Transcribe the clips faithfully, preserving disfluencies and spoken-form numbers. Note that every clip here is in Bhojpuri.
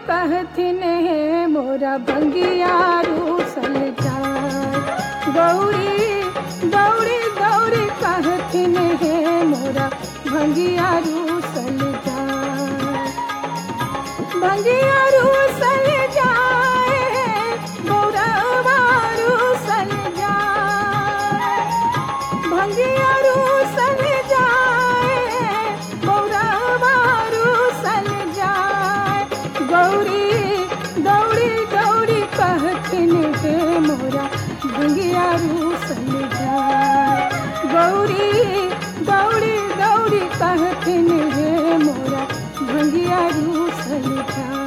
कहथिन हे मोरा भंगिया रूसल जाय। गौरी गौरी गौरी कहथिन हे मोरा भंगिया रूसल जाय। भंगिया रूसल जाए गौरवा रूसल जाए। भंगिया रूसल जाए गौरवा रूसल जाए। गौरी गौरी गौरी कहथिन हे मोरा भंगिया रूसल जाए। गौरी गौरी गौरी कहथिन हे मोरा भंगिया रूसल जाए।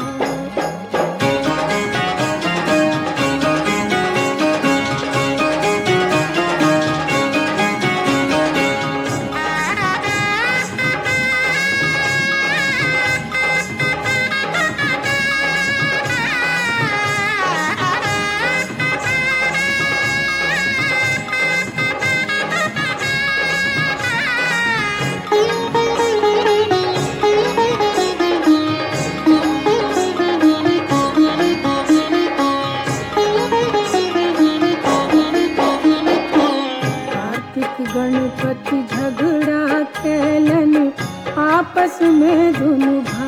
गणपति झगड़ा खेलन आपस में दुनु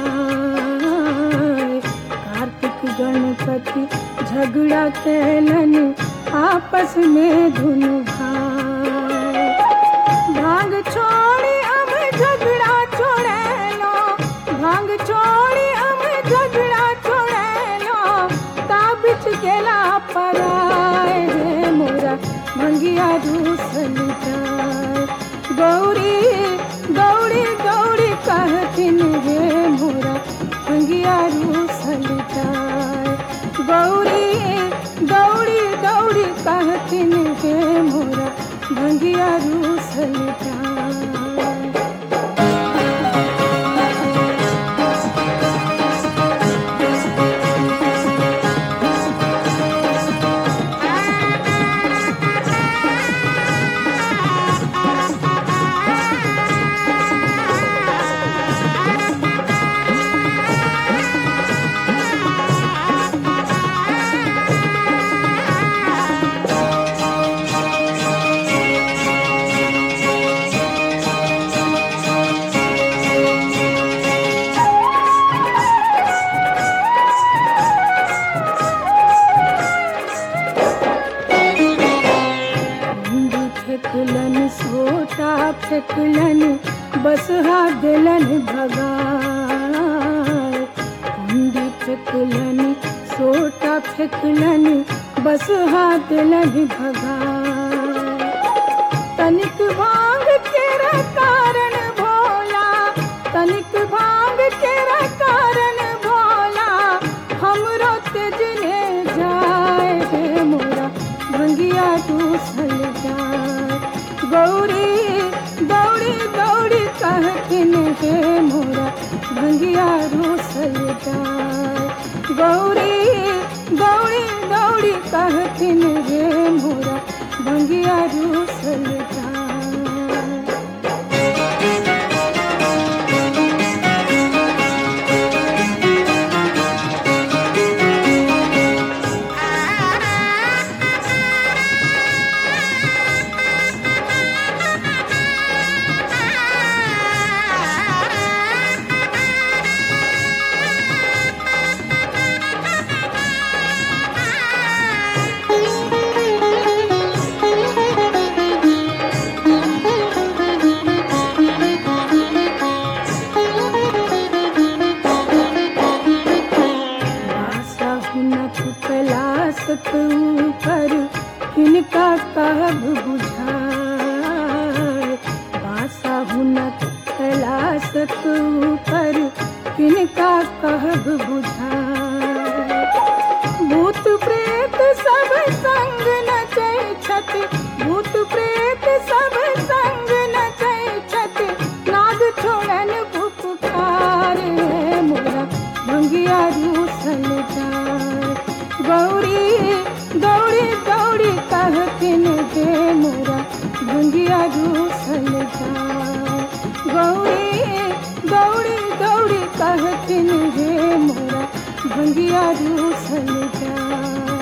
भाई। कार्तिक गणपति झगड़ा खेलन आपस में दुनु भाई। भांग छोड़ी हम झगड़ा छोड़े लो। भांग छोड़ी हम झगड़ा छोड़े लो। ताबिच गेला पराए हे मोरा भंगिया रूसल जाए। गौरी गौरी गौरी कहथिन हे मोरा भंगिया रूसल जाए। गौरी गौरी गौरी कहथिन हे मोरा भंगिया रूसल जाए। फेंकलन सोटा फेंकलन बसहा दिलन भगाए। कुंडी फेंकलन सोटा फेंकलन बसहा दिलन भगाए। तनिक भांग केरा कारण भोला। तनिक भांग केरा कारण भोला। हमरो तेजने जाए हे मोरा भंगिया रूसल जाए। गौरी गौरी गौरी कहथिन हे मोरा भंगिया रूसल जाए। गौरी गौरी गौरी कहथिन हे मोरा भंगिया रूसल जाए। कैलाशक ऊपर किनका कहब बुझाए। बासा हुनक कैलाशक ऊपर किनका कहब बुझाए। भूत प्रेत सब संग नचै छथि। भूत प्रेत सब संग नचै छथि। नाद छोड़न फुफकार हे मोरा भंगिया रूसल जाए। गौरी गौरी गौरी कहथिन हे मोरा भंगिया रूसल जाए। गौरी गौरी गौरी कहथिन हे मोरा मंगिया रूसल जाए।